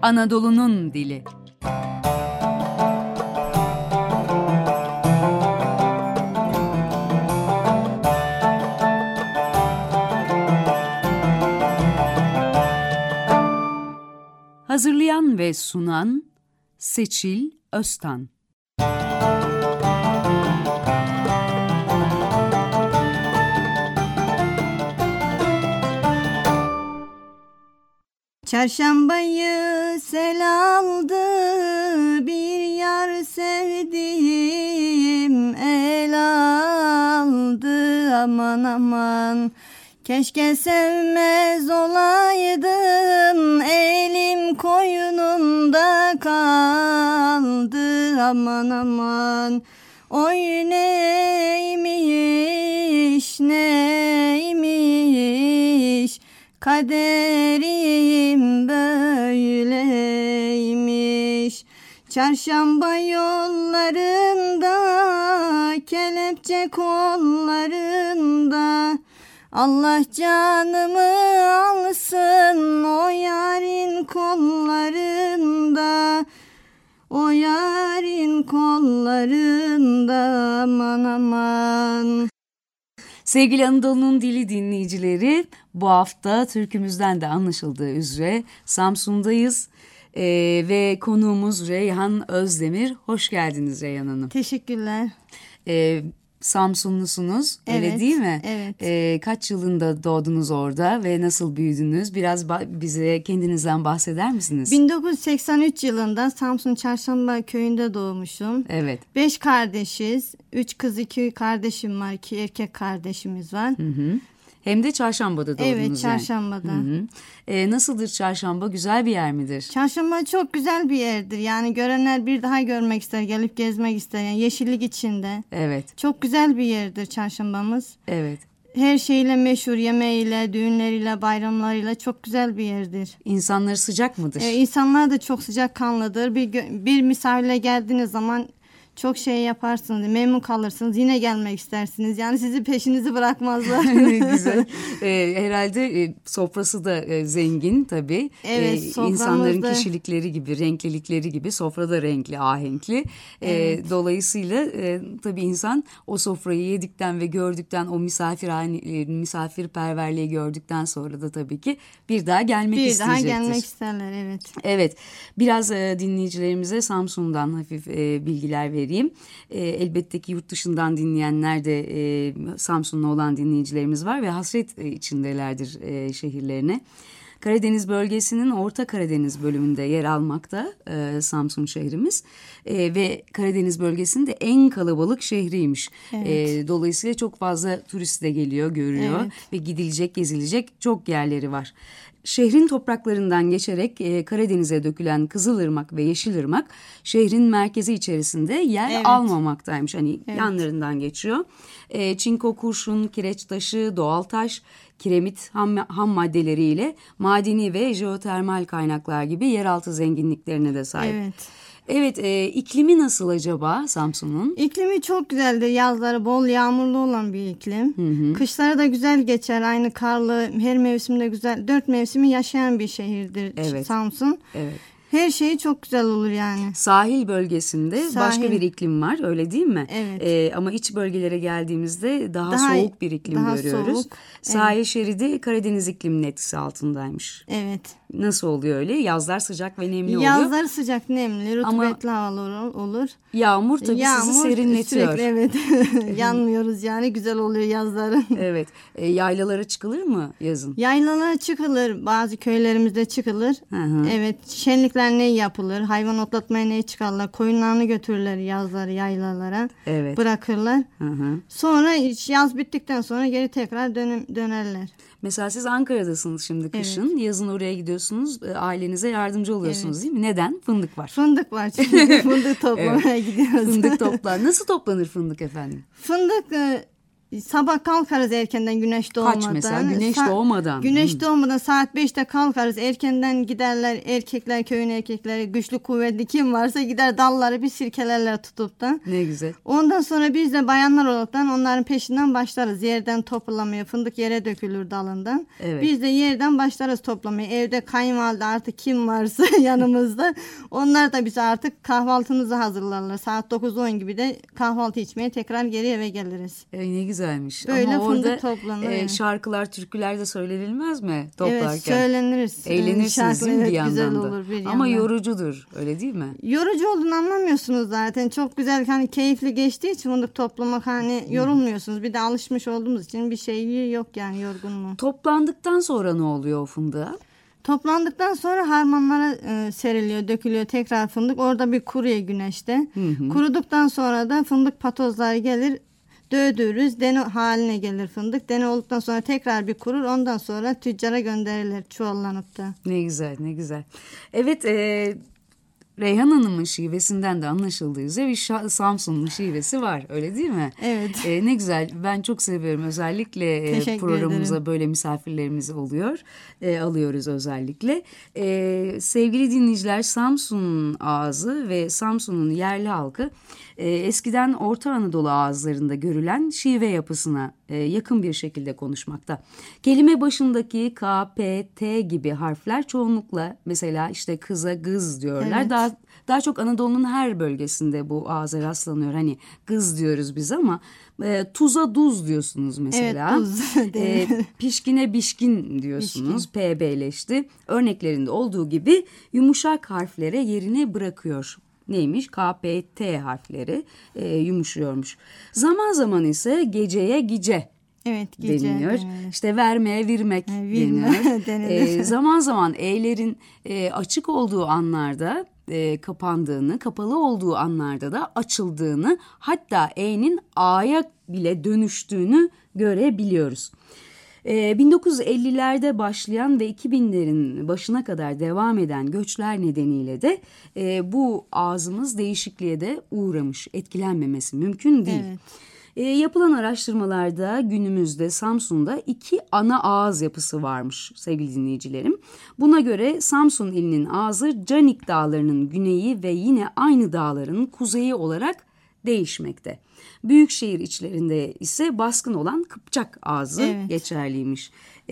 Anadolu'nun dili. Hazırlayan ve sunan Seçil Öztan. Çarşambayı sel aldı, bir yar sevdiğim el aldı. Aman aman, keşke sevmez olaydım, elim koynunda kaldı. Aman aman, oy neymiş neymiş, kaderim böyleymiş. Çarşamba yollarında, kelepçe kollarında, Allah canımı alsın o yarın kollarında, o yarın kollarında. Aman aman. Sevgili Anadolu'nun dili dinleyicileri, bu hafta türkümüzden de anlaşıldığı üzere Samsun'dayız ve konuğumuz Reyhan Özdemir. Hoş geldiniz Reyhan Hanım. Teşekkürler. Samsunlusunuz, öyle Evet, değil mi? evet. Kaç yılında doğdunuz orada ve nasıl büyüdünüz? Biraz bize kendinizden bahseder misiniz? 1983 yılında Samsun Çarşamba köyünde doğmuşum. Evet. 5 kardeşiz. 3 kız 2 kardeşim var. 2 erkek kardeşimiz var. Hı hı. Hem de Çarşamba'da doğdunuz. Evet, Çarşamba'da. Yani. Nasıldır Çarşamba? Güzel bir yer midir? Çarşamba çok güzel bir yerdir. Yani görenler bir daha görmek ister, gelip gezmek ister. Yani yeşillik içinde. Evet. Çok güzel bir yerdir Çarşambamız. Evet. Her şeyle meşhur, yemeğiyle, düğünleriyle, bayramlarıyla çok güzel bir yerdir. İnsanları sıcak mıdır? İnsanlar da çok sıcakkanlıdır. Bir misafirle geldiğiniz zaman çok şey yaparsınız, memnun kalırsınız, yine gelmek istersiniz. Yani sizi peşinizi bırakmazlar. Güzel. Herhalde sofrası da zengin tabii. Evet, İnsanların kişilikleri gibi, renklilikleri gibi sofrada renkli, ahenkli. Evet. Dolayısıyla tabii insan o sofrayı yedikten ve gördükten, o misafirperverliği gördükten sonra da tabii ki bir daha gelmek isteyecektir. Bir daha gelmek isterler, evet. Evet, biraz dinleyicilerimize Samsun'dan hafif bilgiler vereyim. Elbette ki yurt dışından dinleyenler de Samsunlu olan dinleyicilerimiz var ve hasret içindelerdir şehirlerine. Karadeniz bölgesinin Orta Karadeniz bölümünde yer almakta Samsun şehrimiz ve Karadeniz bölgesinin de en kalabalık şehriymiş. Evet. Dolayısıyla çok fazla turist de geliyor, görüyor ve gidilecek, gezilecek çok yerleri var. Şehrin topraklarından geçerek Karadeniz'e dökülen Kızılırmak ve Yeşilırmak şehrin merkezi içerisinde yer almamaktaymış. Hani yanlarından geçiyor. Çinko, kurşun, kireç taşı, doğal taş, kiremit ham maddeleriyle madeni ve jeotermal kaynaklar gibi yeraltı zenginliklerine de sahip. Evet. Evet, iklimi nasıl acaba Samsun'un? İklimi çok güzeldir. Yazları bol yağmurlu olan bir iklim. Hı hı. Kışları da güzel geçer. Aynı karlı, her mevsimde güzel. 4 mevsimi yaşayan bir şehirdir Samsun. Evet. Her şey çok güzel olur yani. Sahil bölgesinde başka bir iklim var, öyle değil mi? Evet. Ama iç bölgelere geldiğimizde daha soğuk bir iklim görüyoruz. Soğuk. Sahil şeridi Karadeniz ikliminin etkisi altındaymış. Evet. Nasıl oluyor öyle? Yazlar sıcak ve nemli oluyor. Yazlar sıcak, nemli, rutubetli havalar olur. Yağmur tabii sizi serinletiyor. Sürekli, evet. Yanmıyoruz yani, güzel oluyor yazları. Evet. Yaylalara çıkılır mı yazın? Yaylalara çıkılır. Bazı köylerimizde çıkılır. Hı. Evet. Şenlikler ne yapılır? Hayvan otlatmaya ne çıkarlar? Koyunlarını götürürler yazları yaylalara. Evet. Bırakırlar. Hı. Sonra yaz bittikten sonra geri tekrar dönerler. Mesela siz Ankara'dasınız şimdi kışın. Evet. Yazın oraya gidiyorsunuz. Ailenize yardımcı oluyorsunuz değil mi? Neden? Fındık var. Fındık var çünkü fındık toplamaya gidiyoruz. Fındık toplar. Nasıl toplanır fındık efendim? Fındık Sabah kalkarız erkenden güneş doğmadan. Kaç mesela? Güneş doğmadan. Güneş doğmadan saat 5'te kalkarız. Erkenden giderler erkekler, köyün erkekleri, güçlü kuvvetli kim varsa gider dalları bir sirkelerler tutup da. Ne güzel. Ondan sonra biz de bayanlar olaraktan onların peşinden başlarız. Yerden toplamaya, fındık yere dökülür dalından. Evet. Biz de yerden başlarız toplamaya. Evde kayınvalide artık kim varsa yanımızda. Onlar da bize artık kahvaltımızı hazırlarlar. Saat 9-10 gibi de kahvaltı içmeye tekrar geri eve geliriz. Ne güzelmiş. Böyle ama fındık orada toplanır. şarkılar, türküler de söylenilmez mi toplarken? Evet, söyleniriz. Eğlenirsiniz değil mi bir yandan güzel da? olur bir Ama yandan. yorucudur, öyle değil mi? Yorucu olduğunu anlamıyorsunuz zaten. Çok güzel, hani keyifli geçtiği için fındık toplamak, hani yorulmuyorsunuz. Bir de alışmış olduğumuz için bir şey yok yani, yorgunluğu. Toplandıktan sonra ne oluyor o fındığa? Toplandıktan sonra harmanlara seriliyor, dökülüyor tekrar fındık. Orada bir kuruyor güneşte. Kuruduktan sonra da fındık patozları gelir. Dövdürürüz. Dene haline gelir fındık. Dene olduktan sonra tekrar bir kurur. Ondan sonra tüccara gönderilir çuvallanıp da. Ne güzel, ne güzel. Evet, Reyhan Hanım'ın şivesinden de anlaşıldığı üzere bir Samsunlu şivesi var, öyle değil mi? Evet. Ne güzel, ben çok seviyorum, özellikle programımıza ederim. Böyle misafirlerimiz oluyor, alıyoruz özellikle. Sevgili dinleyiciler, Samsun ağzı ve Samsun'un yerli halkı eskiden Orta Anadolu ağızlarında görülen şive yapısına yakın bir şekilde konuşmakta. Kelime başındaki K, P, T gibi harfler çoğunlukla mesela işte kıza gız diyorlar. Evet. Daha çok Anadolu'nun her bölgesinde bu ağza rastlanıyor. Hani kız diyoruz biz ama tuza duz diyorsunuz mesela. Evet, tuz. Pişkine bişkin diyorsunuz. PB'leşti. Örneklerinde olduğu gibi yumuşak harflere yerini bırakıyor. Neymiş? K, P, T harfleri yumuşuyormuş. Zaman zaman ise geceye gice. Evet, gece deniliyor. İşte vermeye virmek deniyor. Zaman zaman E'lerin açık olduğu anlarda kapandığını, kapalı olduğu anlarda da açıldığını, hatta E'nin A'ya bile dönüştüğünü görebiliyoruz. 1950'lerde başlayan ve 2000'lerin başına kadar devam eden göçler nedeniyle de bu ağzımız değişikliğe de uğramış, etkilenmemesi mümkün değil. Evet. Yapılan araştırmalarda günümüzde Samsun'da 2 ana ağız yapısı varmış sevgili dinleyicilerim. Buna göre Samsun ilinin ağzı Canik Dağları'nın güneyi ve yine aynı dağların kuzeyi olarak değişmekte. Büyükşehir içlerinde ise baskın olan Kıpçak ağzı geçerliymiş.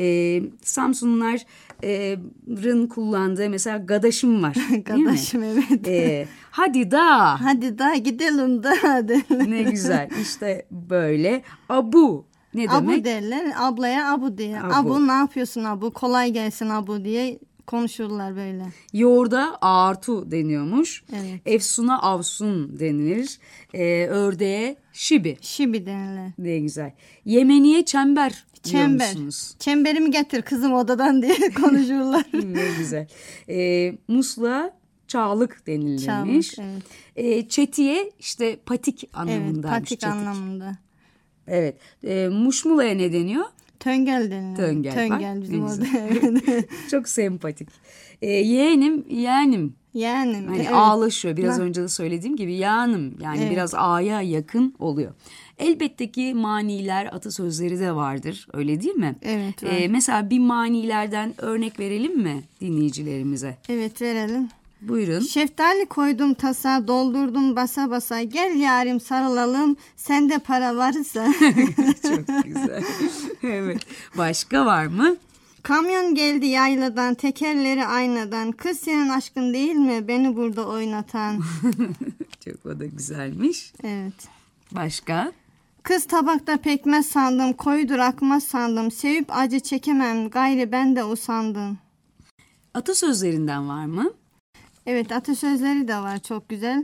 Samsunluların kullandığı mesela gadaşım var. Gadaşım, evet. Hadi da. Hadi da gidelim da. Ne güzel, işte böyle. Abu ne demek? Abu derler, ablaya abu diye. Abu ne yapıyorsun abu, kolay gelsin abu diye konuşurlar böyle. Yoğurda ağartu deniyormuş. Evet. Efsuna avsun denilir. Ördeğe şibi. Şibi denilir. Ne güzel. Yemeniye çember diyormuşsunuz. Çemberimi getir kızım odadan diye konuşurlar. Ne güzel. Musluğa çağlık denilirmiş. Çağlık, evet. Çetiye işte patik anlamındaymış. Evet, patik anlamında. Evet. Muşmula'ya ne deniyor? Töngel deniyor. Töngel bizim orada. Çok sempatik. Yeğenim, yeğenim. Yeğenim. Hani evet. Ağlaşıyor. Biraz önce de söylediğim gibi yeğenim. Yani biraz A'ya yakın oluyor. Elbette ki maniler, atasözleri de vardır. Öyle değil mi? Evet. Mesela bir manilerden örnek verelim mi dinleyicilerimize? Evet, verelim. Buyurun. Şeftali koydum tasa, doldurdum basa basa. Gel yarim sarılalım, sende para varsa. Çok güzel. Evet. Başka var mı? Kamyon geldi yayladan, tekerleri aynadan. Kız senin aşkın değil mi beni burada oynatan? Çok, o da güzelmiş. Evet. Başka? Kız tabakta pekmez sandım, koydur akmaz sandım. Sevip acı çekemem, gayri ben de usandım. Atasözlerinden var mı? Evet, atasözleri de var, çok güzel.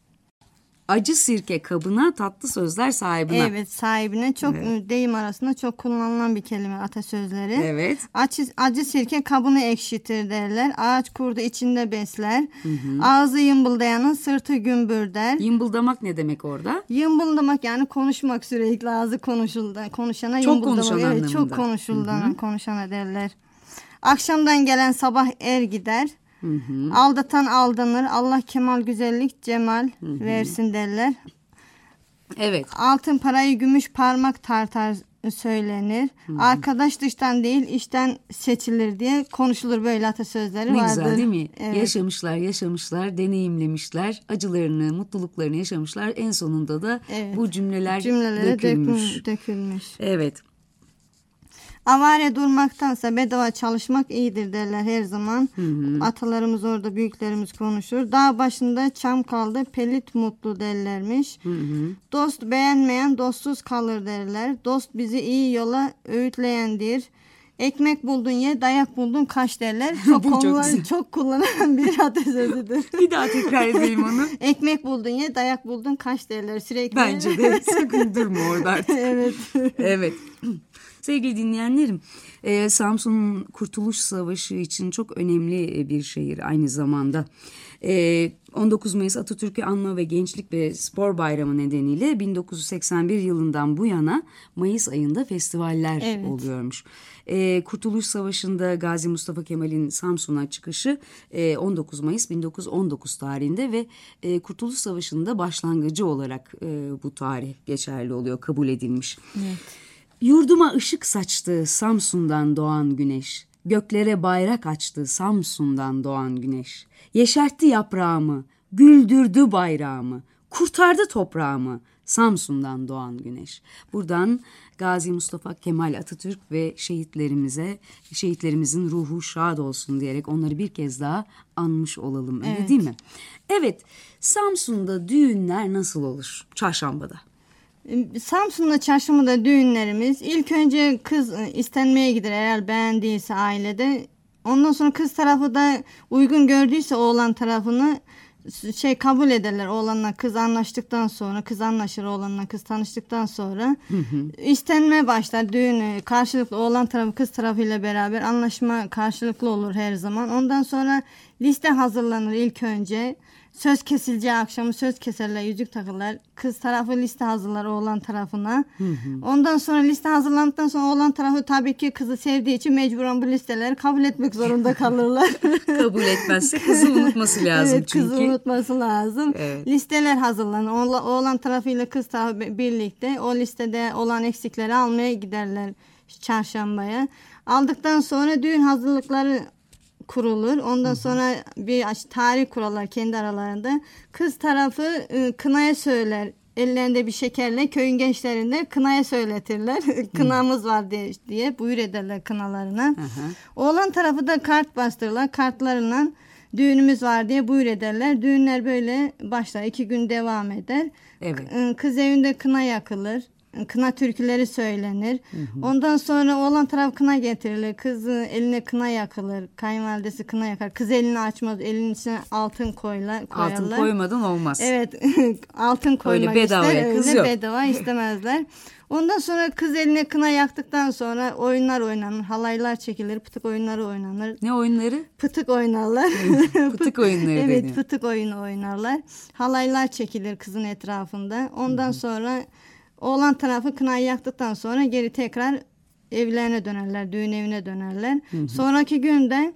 Acı sirke kabına, tatlı sözler sahibine. Evet, sahibine çok deyim arasında çok kullanılan bir kelime atasözleri. Evet. Acı sirke kabını ekşitir derler. Ağaç kurdu içinde besler. Ağzı yımbıldayanın sırtı gümbür der. Yımbıldamak ne demek orada? Yımbıldamak yani konuşmak, sürekli ağzı konuşana çok yımbıldamak. Konuşan evet, anlamında. Çok konuşulduğuna konuşana derler. Akşamdan gelen sabah er gider. Aldatan aldanır. Allah kemal güzellik cemal versin derler. Evet. Altın parayı gümüş parmak tartar söylenir. Arkadaş dıştan değil içten seçilir diye konuşulur, böyle atasözleri vardır. Ne güzel değil mi? Evet. Yaşamışlar, deneyimlemişler, acılarını, mutluluklarını yaşamışlar. En sonunda da bu cümlelere dökülmüş. Evet. Avare durmaktansa bedava çalışmak iyidir derler her zaman. Atalarımız orada, büyüklerimiz konuşur. Dağ başında çam kaldı, pelit mutlu derlermiş. Dost beğenmeyen dostsuz kalır derler. Dost bizi iyi yola öğütleyendir. Ekmek buldun ye, dayak buldun kaç derler. Çok kullanılan bir atasözüdür. Bir daha tekrar edelim onu. Ekmek buldun ye, dayak buldun kaç derler sürekli. Bence de sakın durma orada artık. Evet. Evet. Sevgili dinleyenlerim, Samsun Kurtuluş Savaşı için çok önemli bir şehir aynı zamanda. 19 Mayıs Atatürk'ü Anma ve Gençlik ve Spor Bayramı nedeniyle 1981 yılından bu yana Mayıs ayında festivaller oluyormuş. Kurtuluş Savaşı'nda Gazi Mustafa Kemal'in Samsun'a çıkışı 19 Mayıs 1919 tarihinde ve Kurtuluş Savaşı'nda başlangıcı olarak bu tarih geçerli oluyor, kabul edilmiş. Evet. Yurduma ışık saçtı Samsun'dan doğan güneş. Göklere bayrak açtı Samsun'dan doğan güneş. Yeşertti yaprağımı, güldürdü bayrağımı, kurtardı toprağımı Samsun'dan doğan güneş. Buradan Gazi Mustafa Kemal Atatürk ve şehitlerimizin ruhu şad olsun diyerek onları bir kez daha anmış olalım. Öyle değil mi? Evet, Samsun'da düğünler nasıl olur Çarşamba'da? Samsun'da, çarşambada düğünlerimiz ilk önce kız istenmeye gider eğer beğendiyse ailede. Ondan sonra kız tarafı da uygun gördüyse oğlan tarafını kabul ederler. Oğlanla kız anlaştıktan sonra, kız anlaşır oğlanla kız tanıştıktan sonra istenme başlar. Düğün karşılıklı, oğlan tarafı kız tarafıyla beraber anlaşma karşılıklı olur her zaman. Ondan sonra liste hazırlanır ilk önce. Söz kesileceği akşamı söz keserler, yüzük takırlar. Kız tarafı liste hazırlar oğlan tarafına. Ondan sonra liste hazırlandıktan sonra oğlan tarafı tabii ki kızı sevdiği için mecburen bu listeleri kabul etmek zorunda kalırlar. Kabul etmezse kızı unutması lazım evet, çünkü. kızı unutması lazım. Evet. Listeler hazırlanır. Oğlan tarafıyla kız tarafı birlikte o listede olan eksikleri almaya giderler çarşambaya. Aldıktan sonra düğün hazırlıkları kurulur. Ondan sonra bir tarih kurarlar kendi aralarında. Kız tarafı kınaya söyler. Ellerinde bir şekerle köyün gençlerinde kınaya söyletirler. Kınamız var diye buyur ederler kınalarına. Oğlan tarafı da kart bastırırlar. Kartlarıyla düğünümüz var diye buyur ederler. Düğünler böyle başlar. 2 gün devam eder. Evet. Kız evinde kına yakılır. Kına türküleri söylenir. Ondan sonra oğlan taraf kına getirilir. Kız eline kına yakılır. Kayınvalidesi kına yakar. Kız elini açmaz. Elinin içine altın koyarlar. Altın koymadan olmaz. Evet. Altın koymak öyle bedavaya ister. kız öyle yok. bedava istemezler. Ondan sonra kız eline kına yaktıktan sonra oyunlar oynanır. Halaylar çekilir. Pıtık oyunları oynanır. Ne oyunları? Pıtık oynarlar. Pıtık oyunları evet, deniyor. pıtık oyunu oynarlar. Halaylar çekilir kızın etrafında. Ondan sonra oğlan tarafı kınayı yaktıktan sonra geri tekrar evlerine dönerler. Düğün evine dönerler. Sonraki günde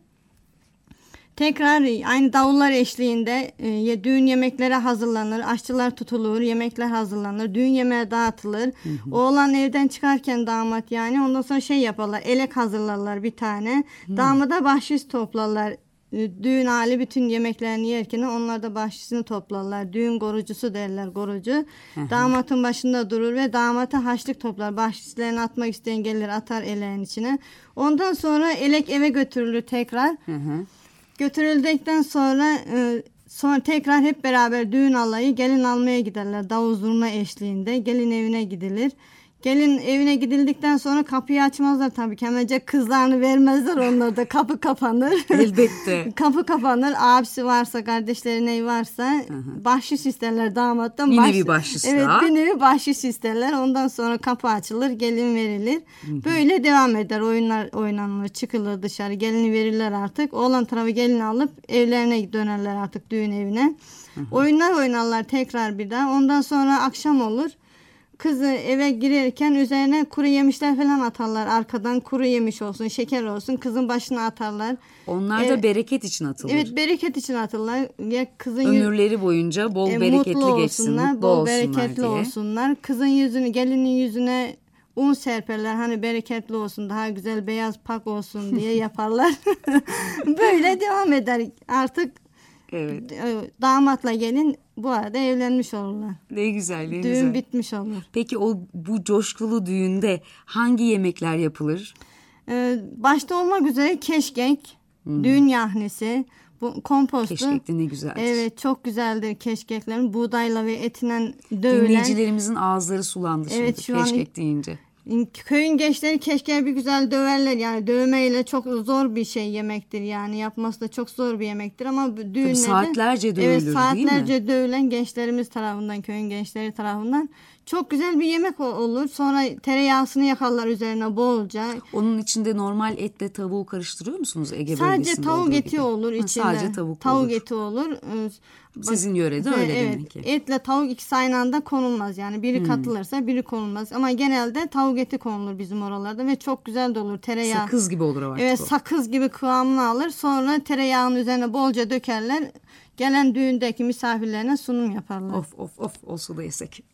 tekrar aynı davullar eşliğinde düğün yemekleri hazırlanır. Aşçılar tutulur. Yemekler hazırlanır. Düğün yemeği dağıtılır. Oğlan evden çıkarken damat yani ondan sonra yaparlar. Elek hazırlarlar bir tane. Damada bahşiş toplarlar. Düğün hali bütün yemeklerini yerken onlar da bahşişini toplarlar. Düğün korucusu derler, korucu. Damatın başında durur ve damata haçlık toplar. Bahşişlerini atmak isteyen gelir atar eleğin içine. Ondan sonra elek eve götürülür tekrar. Götürüldükten sonra tekrar hep beraber düğün alayı gelin almaya giderler. Davul zurna eşliğinde gelin evine gidilir. Gelin evine gidildikten sonra kapıyı açmazlar tabii ki. Hemencek kızlarını vermezler, onlar da kapı kapanır. Elbette. Kapı kapanır. Abisi varsa, kardeşleri neyi varsa bahşiş isterler damattan. Bir nevi bahşiş evet, daha. bir nevi bahşiş isterler. Ondan sonra kapı açılır, gelin verilir. Böyle devam eder. Oyunlar oynanır, çıkılır dışarı. Gelini verirler artık. Oğlan tarafı gelini alıp evlerine dönerler artık düğün evine. Oyunlar oynarlar tekrar bir daha. Ondan sonra akşam olur. kızı eve girerken üzerine kuru yemişler falan atarlar. Arkadan kuru yemiş olsun, şeker olsun kızın başına atarlar. Onlar da bereket için atılır. Evet, bereket için atırlar. Ya kızın ömürleri boyunca bol bereketli geçsin, mutlu bol olsunlar bereketli diye. olsunlar. Kızın yüzünü, gelinin yüzüne un serperler. Hani bereketli olsun, daha güzel beyaz pak olsun diye yaparlar. Böyle devam eder. Artık Evet. damatla gelin bu arada evlenmiş olurlar. Ne güzel, ne Düğün güzel. bitmiş olur. Peki bu coşkulu düğünde hangi yemekler yapılır? Başta olmak üzere keşkek, düğün yahnisi, bu kompostu. Keşkek de ne güzeldir. Evet, çok güzeldir keşkeklerin. Buğdayla ve etinden dövülen. Dinleyicilerimizin ağızları sulandı şimdi Evet, şu an keşkek deyince. Köyün gençleri keşke bir güzel döverler, yani dövmeyle çok zor bir şey yemektir, yani yapması da çok zor bir yemektir ama düğünlerde saatlerce dövülür, evet, saatlerce değil mi? dövülen gençlerimiz tarafından, köyün gençleri tarafından çok güzel bir yemek olur. Sonra tereyağısını yakarlar üzerine bolca. Onun içinde normal etle tavuğu karıştırıyor musunuz Ege Sadece bölgesinde tavuk olduğu eti gibi? olur içinde. Sadece tavuk olur. Eti olur. Sizin yörede öyle evet, demek ki. etle tavuk ikisi aynı anda konulmaz, yani biri katılırsa biri konulmaz ama genelde tavuk eti konulur bizim oralarda ve çok güzel de olur. Tereyağı Sakız gibi olur artık evet, o. sakız gibi kıvamını alır, sonra tereyağının üzerine bolca dökerler, gelen düğündeki misafirlerine sunum yaparlar. Of olsa da yesek.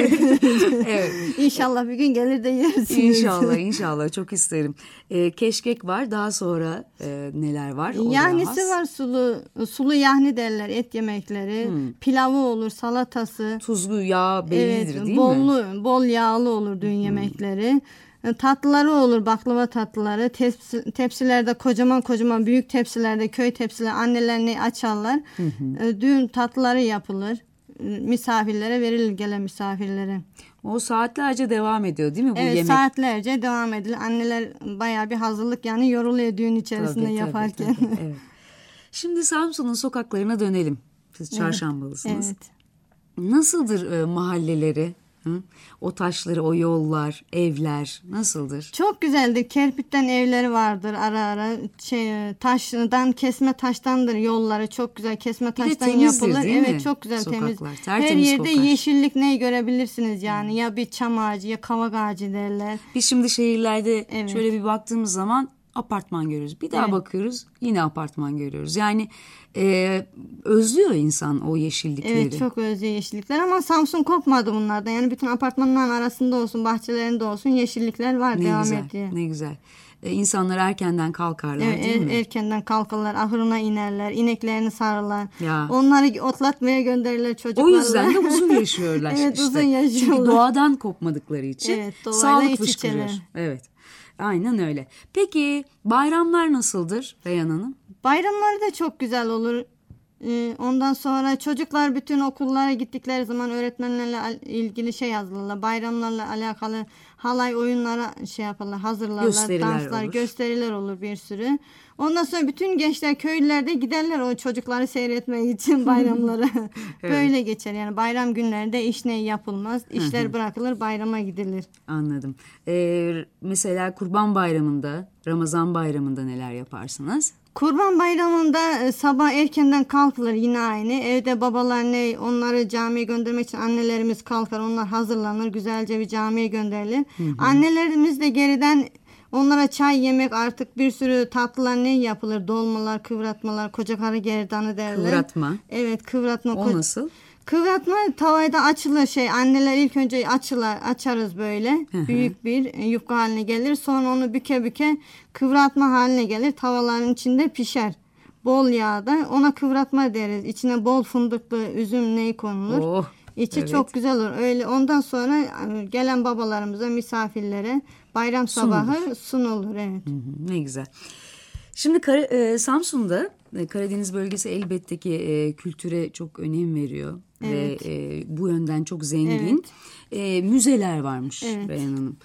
Evet. İnşallah bir gün gelir de yersiniz. İnşallah çok isterim. Keşkek var, daha sonra neler var? Yahnisi var, sulu yahni derler, et yemekleri. Pilavı olur, salatası. Tuzlu yağ bellidir, evet, değil mi? Bol yağlı olur düğün yemekleri. Tatlıları olur, baklava tatlıları. Tepsilerde kocaman büyük tepsilerde, köy tepsileri annelerini açarlar. Düğün tatlıları yapılır. Misafirlere verilir, gelen misafirlere. O saatlerce devam ediyor değil mi bu evet, yemek? saatlerce devam edilir. Anneler bayağı bir hazırlık, yani yoruluyor düğün içerisinde yaparken. Tabii. Evet. Şimdi Samsun'un sokaklarına dönelim. Siz çarşambalısınız. Evet. Nasıldır mahalleleri? Hı? O taşları, o yollar, evler nasıldır? Çok güzeldir. Kerpitten evleri vardır ara. Taştan, kesme taştandır yolları. Çok güzel kesme taştan yapılır. Değil mi? Evet, çok güzel, Sokaklar, temiz. tertemiz Her yerde kokar. yeşillik ne görebilirsiniz yani. Ya bir çam ağacı ya kavak ağacı derler. Biz şimdi şehirlerde Evet. şöyle bir baktığımız zaman apartman görüyoruz. Bir daha Evet. bakıyoruz, yine apartman görüyoruz. Yani özlüyor insan o yeşillikleri. Evet, çok özlüyor yeşillikler ama Samsun kopmadı bunlardan. Yani bütün apartmanların arasında olsun, bahçelerinde olsun yeşillikler var, devam ediyor. Ne güzel. İnsanlar erkenden kalkarlar, değil mi? Erkenden kalkarlar, ahırına inerler, ineklerini sarırlar. Ya. Onları otlatmaya gönderirler çocuklarla. O yüzden de uzun yaşıyorlar. Evet, işte. uzun yaşıyorlar. Çünkü doğadan kopmadıkları için Evet, doğayla sağlık iç fışkırıyor. içeler. Evet. Aynen öyle. Peki bayramlar nasıldır Reyhan Hanım? Bayramları da çok güzel olur. Ondan sonra çocuklar bütün okullara gittikleri zaman öğretmenlerle ilgili yazılırlar. Bayramlarla alakalı halay oyunlara yaparlar, hazırlarlar. Gösteriler olur. Gösteriler olur bir sürü. Ondan sonra bütün gençler, köylüler de giderler o çocukları seyretmek için bayramlara. Evet. Böyle geçer yani, bayram günlerinde iş ne yapılmaz. İşler bırakılır, bayrama gidilir. Anladım. Mesela Kurban Bayramı'nda, Ramazan Bayramı'nda neler yaparsınız? Kurban Bayramı'nda sabah erkenden kalkılır yine aynı. Evde babalar onları camiye göndermek için annelerimiz kalkar. Onlar hazırlanır. Güzelce bir camiye gönderilir. Annelerimiz de geriden onlara çay, yemek, artık bir sürü tatlılar yapılır. Dolmalar, kıvratmalar, koca karı gerdanı derler. Kıvratma. Evet, kıvratma. O nasıl? Kıvratma tavada açılır anneler ilk önce açarız böyle. Büyük bir yufka haline gelir. Sonra onu büke kıvratma haline gelir. Tavaların içinde pişer. Bol yağda. Ona kıvratma deriz. İçine bol fındıklı üzüm konulur. Oh, İçi evet. çok güzel olur. Öyle ondan sonra gelen babalarımıza, misafirlere bayram sabahı sunulur. Evet. Ne güzel. Şimdi Samsun'da Karadeniz bölgesi elbette ki kültüre çok önem veriyor. Evet. Ve bu yönden çok zengin. Müzeler varmış Reyhan Hanım.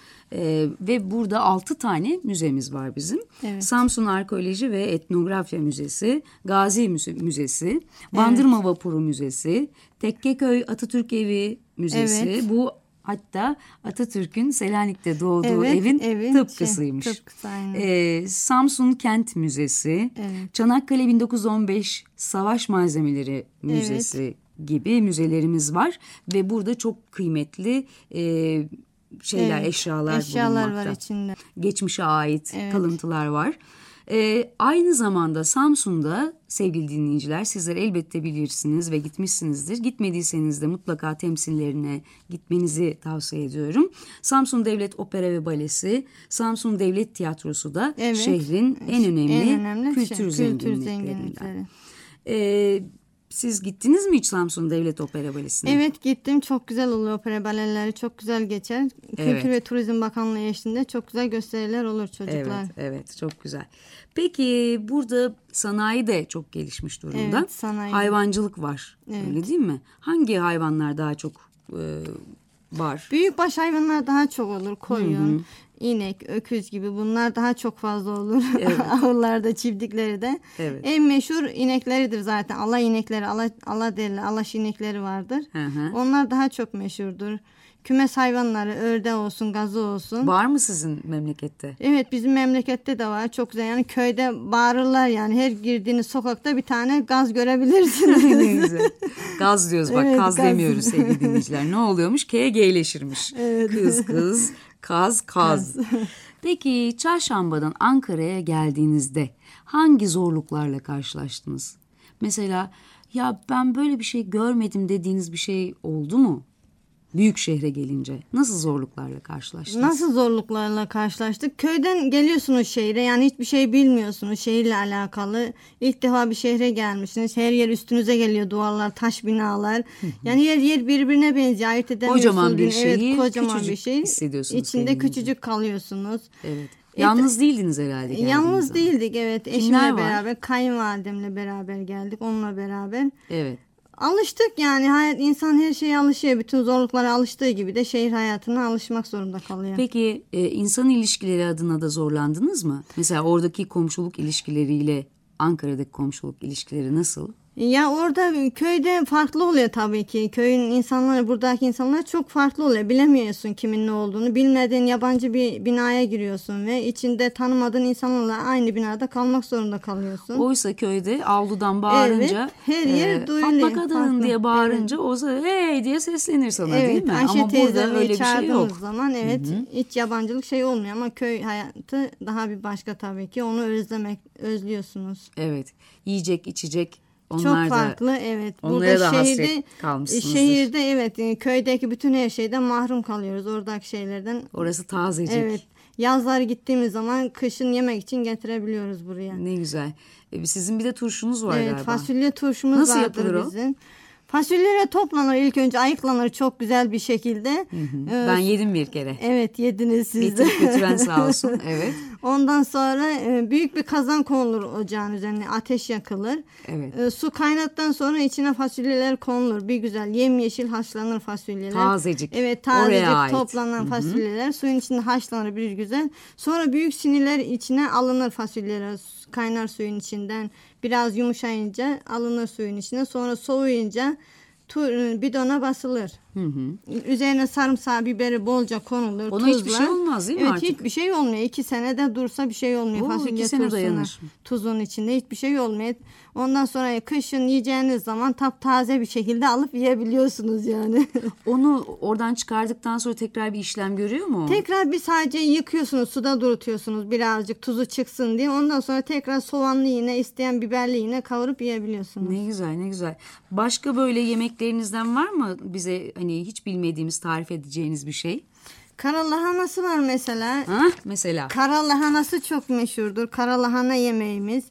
Ve burada 6 tane müzemiz var bizim. Evet. Samsun Arkeoloji ve Etnografya Müzesi, Gazi Müzesi, Bandırma Vapuru Müzesi, Tekkeköy Atatürk Evi Müzesi. Evet. Bu hatta Atatürk'ün Selanik'te doğduğu evin tıpkısıymış. Tıpkısı, aynen. Samsun Kent Müzesi, Evet. Çanakkale 1915 Savaş Malzemeleri Müzesi gibi müzelerimiz var ve burada çok kıymetli şeyler, eşyalar bulunmakta. var içinde. Geçmişe ait kalıntılar var. Aynı zamanda Samsun'da sevgili dinleyiciler, sizler elbette bilirsiniz ve gitmişsinizdir. Gitmediyseniz de mutlaka temsillerine gitmenizi tavsiye ediyorum. Samsun Devlet Opera ve Balesi, Samsun Devlet Tiyatrosu da şehrin en önemli kültür zenginliklerinden. Siz gittiniz mi hiç Samsun Devlet Opera Balesi'ne? Evet, gittim. Çok güzel oluyor, opera baleleri çok güzel geçer. Kültür ve Turizm Bakanlığı eşliğinde çok güzel gösteriler olur çocuklar. Evet, çok güzel. Peki burada sanayi de çok gelişmiş durumda. Evet, sanayi. Hayvancılık var, öyle değil mi? Hangi hayvanlar daha çok var? Büyükbaş hayvanlar daha çok olur. Koyun, inek, öküz gibi bunlar daha çok fazla olur. Ahırlarda, çiftlikleri de. Evet. En meşhur inekleridir zaten. Alay inekleri, ala derler, alaş inekleri vardır. Onlar daha çok meşhurdur. Kümes hayvanları, ördeği olsun, gazı olsun. Var mı sizin memlekette? Evet, bizim memlekette de var. Çok güzel. Yani köyde bağırırlar yani. Her girdiğiniz sokakta bir tane gaz görebilirsiniz. Ne güzel. Gaz diyoruz bak, kaz demiyoruz sevgili dinleyiciler. Ne oluyormuş? KG'leşirmiş. Kız, kaz. Peki Çarşamba'dan Ankara'ya geldiğinizde hangi zorluklarla karşılaştınız? Mesela ya ben böyle bir şey görmedim dediğiniz bir şey oldu mu? Büyük şehre gelince nasıl zorluklarla karşılaştınız? Nasıl zorluklarla karşılaştık? Köyden geliyorsunuz şehre, yani hiçbir şey bilmiyorsunuz şehirle alakalı. İlk defa bir şehre gelmişsiniz. Her yer üstünüze geliyor, duvarlar, taş binalar. Yani her yer birbirine benziyor. Ayırt edemiyorsunuz. Kocaman bir şehir, kocaman bir şey. hissediyorsunuz. İçinde küçücük kalıyorsunuz. Evet. Yalnız değildiniz herhalde. Yalnız değildik, evet. Eşimle beraber, kayınvalidemle beraber geldik. Onunla beraber. Evet. Alıştık yani, insan her şeye alışıyor. Bütün zorluklara alıştığı gibi de şehir hayatına alışmak zorunda kalıyor. Peki insan ilişkileri adına da zorlandınız mı? Mesela oradaki komşuluk ilişkileriyle Ankara'daki komşuluk ilişkileri nasıl? Ya orada köyde farklı oluyor tabii ki. Köyün insanları, buradaki insanlar çok farklı oluyor. Bilemiyorsun kimin ne olduğunu. Bilmediğin yabancı bir binaya giriyorsun ve içinde tanımadığın insanlarla aynı binada kalmak zorunda kalıyorsun. Oysa köyde avludan bağırınca, her yer duyuluyor. Fatma kadın diye bağırınca o hey diye seslenir sana, değil mi? Ayşe ama burada öyle bir şey yok. Zaman hiç yabancılık şey olmuyor ama köy hayatı daha bir başka tabii ki. Onu özlüyorsunuz. Evet. Yiyecek, içecek. Onlar çok farklı, evet. Onlara da hasret kalmışsınızdır. Şehirde köydeki bütün her şeyden mahrum kalıyoruz, oradaki şeylerden. Orası tazecik. Evet. Yazları gittiğimiz zaman kışın yemek için getirebiliyoruz buraya. Ne güzel. Sizin bir de turşunuz var galiba. Evet, fasulye turşumuz nasıl vardır yapılır bizim. O? Fasulyeler toplanır, ilk önce ayıklanır çok güzel bir şekilde. Ben yedim bir kere. Evet, yediniz siz de. Getirip götüren sağ olsun. Evet. Ondan sonra büyük bir kazan konulur ocağın üzerine, ateş yakılır. Evet. Su kaynattıktan sonra içine fasulyeler konulur. Bir güzel yemyeşil haşlanır fasulyeler. Tazecik. Evet, tazecik toplanan fasulyeler suyun içinde haşlanır bir güzel. Sonra büyük siniler içine alınır fasulyeler, kaynar suyun içinden. Biraz yumuşayınca alınır suyun içine. Sonra soğuyunca bidona basılır. Üzerine sarımsağı, biberi bolca konulur. Ona hiçbir şey olmaz değil mi artık? Evet, hiçbir şey olmuyor. 2 senede dursa bir şey olmuyor. Fasulye turşuna, tuzun içinde hiçbir şey olmuyor. Ondan sonra kışın yiyeceğiniz zaman taptaze bir şekilde alıp yiyebiliyorsunuz yani. Onu oradan çıkardıktan sonra tekrar bir işlem görüyor mu? Tekrar sadece yıkıyorsunuz, suda durutuyorsunuz birazcık tuzu çıksın diye. Ondan sonra tekrar soğanlı yine, isteyen biberli yine kavurup yiyebiliyorsunuz. Ne güzel, ne güzel. Başka böyle yemeklerinizden var mı bize hani hiç bilmediğimiz, tarif edeceğiniz bir şey? Kara lahanası var mesela. Mesela? Kara lahanası çok meşhurdur. Kara lahana yemeğimiz.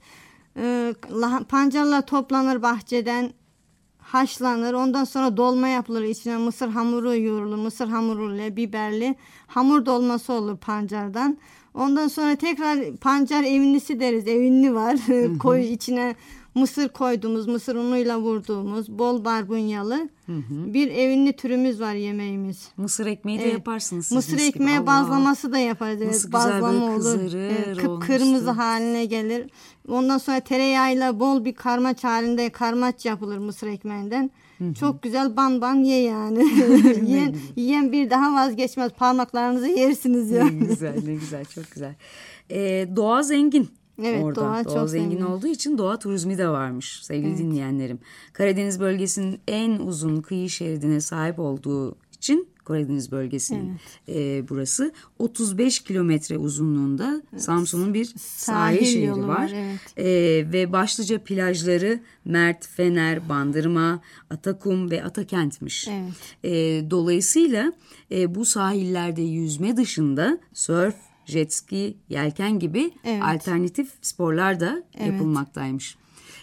Pancarlar toplanır bahçeden, haşlanır. Ondan sonra dolma yapılır. İçine mısır hamuru yoğrulur. Mısır hamuruyla biberli hamur dolması olur pancardan. Ondan sonra tekrar pancar evinlisi deriz. Evinli var. Koy içine mısır koyduğumuz, mısır unuyla vurduğumuz, bol barbunyalı bir evinli türümüz var yemeğimiz. Mısır ekmeği de yaparsınız siz. Mısır ekmeği bazlaması da yaparız. Nasıl bazlama güzel olur. Kıpkırmızı haline gelir. Ondan sonra tereyağıyla bol bir karmaç halinde karmaç yapılır mısır ekmeğinden. Çok güzel ban ye yani. yiyen bir daha vazgeçmez. Parmaklarınızı yersiniz yani. Ne güzel, ne güzel, çok güzel. Doğa zengin. Evet, orada. doğa çok zengin olduğu için doğa turizmi de varmış sevgili dinleyenlerim. Karadeniz bölgesinin en uzun kıyı şeridine sahip olduğu için Karadeniz bölgesinin burası 35 kilometre uzunluğunda Samsun'un bir sahil şehri var. Ve başlıca plajları Mert, Fener, Bandırma, Atakum ve Atakent'miş. Dolayısıyla bu sahillerde yüzme dışında surf, jet ski, yelken gibi alternatif sporlar da yapılmaktaymış.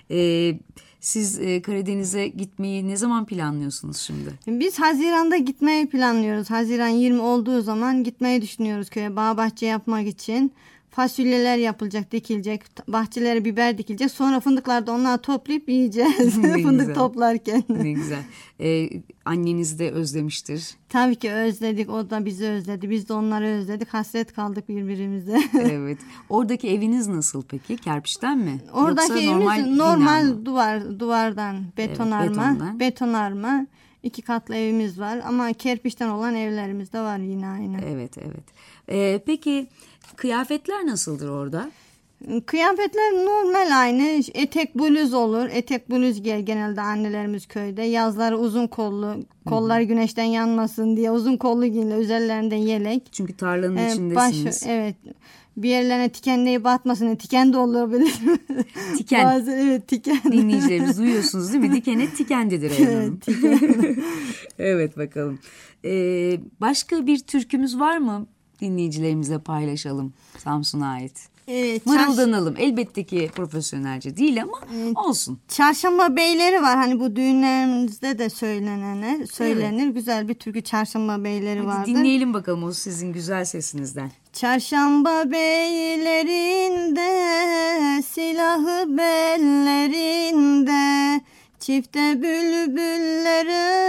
Siz Karadeniz'e gitmeyi ne zaman planlıyorsunuz şimdi? Biz Haziran'da gitmeyi planlıyoruz. Haziran 20 olduğu zaman gitmeyi düşünüyoruz köye. Bağ bahçe yapmak için. Fasulyeler yapılacak, dikilecek. Bahçelere biber dikilecek. Sonra fındıklar da onları toplayıp yiyeceğiz. Fındık toplarken. Ne güzel. Anneniz de özlemiştir. Tabii ki özledik. O da bizi özledi. Biz de onları özledik. Hasret kaldık birbirimize. Evet. Oradaki eviniz nasıl peki? Kerpiçten mi? Oradaki yoksa evimiz normal duvardan betonarma. Betonarma. 2 katlı evimiz var ama kerpiçten olan evlerimiz de var yine aynı. Evet. Peki kıyafetler nasıldır orada? Kıyafetler normal aynı. Etek bluz olur. Etek bluz giyer genelde annelerimiz köyde. Yazları uzun kollu. Kollar güneşten yanmasın diye uzun kollu giyinirler. Üzerlerinden yelek. Çünkü tarlanın içindesiniz. Evet. Bir yerlerine tikenliği batmasın. Tiken de olabilir. Tiken. Bazen tiken. Dinleyicilerimiz duyuyorsunuz değil mi? Dikene tikendidir Hanım. Evet bakalım. Başka bir türkümüz var mı? Dinleyicilerimizle paylaşalım. Samsun'a ait. Evet, mırıldanalım. Elbette ki profesyonelce değil ama olsun. Çarşamba beyleri var. Hani bu düğünlerimizde de söylenir. Evet. Güzel bir türkü Çarşamba beyleri vardır. Dinleyelim bakalım o sizin güzel sesinizden. Çarşamba beylerinde, silahı bellerinde, çifte bülbüller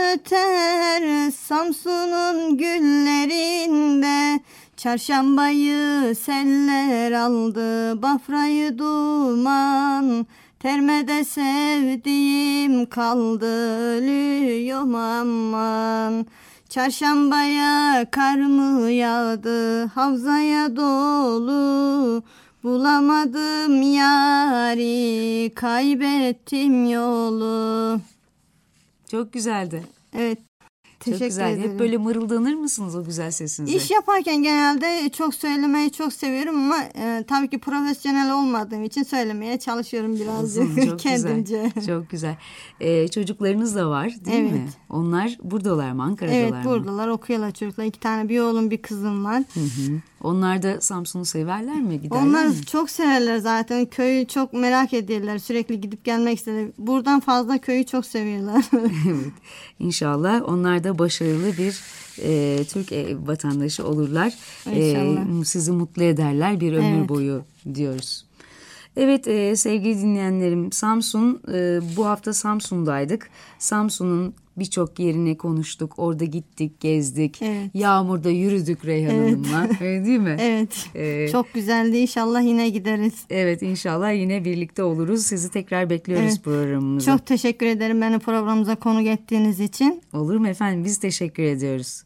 öter Samsun'un güllerinde. Çarşambayı seller aldı, Bafra'yı duman, Termede sevdiğim kaldı, ölüyorum aman. Çarşambaya kar mı yağdı, havzaya dolu, bulamadım yari, kaybettim yolu. Çok güzeldi. Evet. Çok güzel. Ederim. Hep böyle mırıldanır mısınız o güzel sesinizle? İş yaparken genelde çok söylemeyi çok seviyorum ama tabii ki profesyonel olmadığım için söylemeye çalışıyorum birazcık çok kendimce. Güzel. Çok güzel. Çocuklarınız da var değil mi? Onlar buradalar mı? Ankara'dalar mı? Evet buradalar, okuyorlar çocuklar. 2 tane bir oğlum bir kızım var. Onlar da Samsun'u severler mi? Giderler Onlar mi? çok severler zaten. Köyü çok merak ediyorlar. Sürekli gidip gelmek isterler. Buradan fazla köyü çok seviyorlar. Evet. İnşallah onlar da başarılı bir Türk vatandaşı olurlar. Sizi mutlu ederler bir ömür boyu diyoruz. Evet sevgili dinleyenlerim, Samsun, bu hafta Samsun'daydık. Samsun'un birçok yerini konuştuk. Orada gittik, gezdik. Evet. Yağmurda yürüdük Reyhan Hanım'la. Değil mi? Evet. Çok güzeldi. İnşallah yine gideriz. Evet inşallah yine birlikte oluruz. Sizi tekrar bekliyoruz programımıza. Çok teşekkür ederim beni programımıza konuk ettiğiniz için. Olur mu efendim? Biz teşekkür ediyoruz.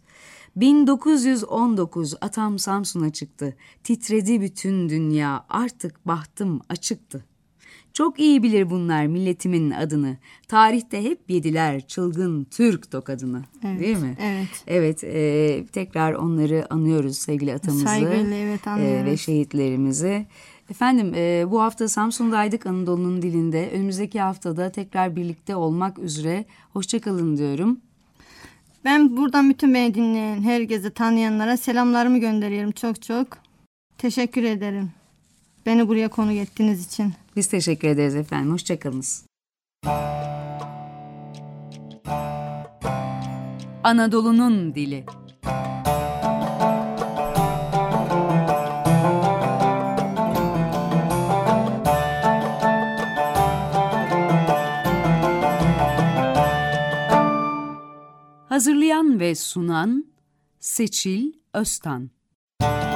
1919 atam Samsun'a çıktı. Titredi bütün dünya, artık bahtım açıktı. Çok iyi bilir bunlar milletimin adını. Tarihte hep yediler çılgın Türk tokadını. Evet, değil mi? Evet. Evet. Tekrar onları anıyoruz sevgili atamızı. Saygıyla evet anlıyoruz. Ve şehitlerimizi. Efendim bu hafta Samsun'daydık Anadolu'nun dilinde. Önümüzdeki haftada tekrar birlikte olmak üzere. Hoşçakalın diyorum. Ben buradan bütün beni dinleyen, herkese tanıyanlara selamlarımı gönderiyorum çok çok. Teşekkür ederim. Beni buraya konuk ettiğiniz için. Biz teşekkür ederiz efendim. Hoşçakalınız. Anadolu'nun dili. Hazırlayan ve sunan Seçil Öztan.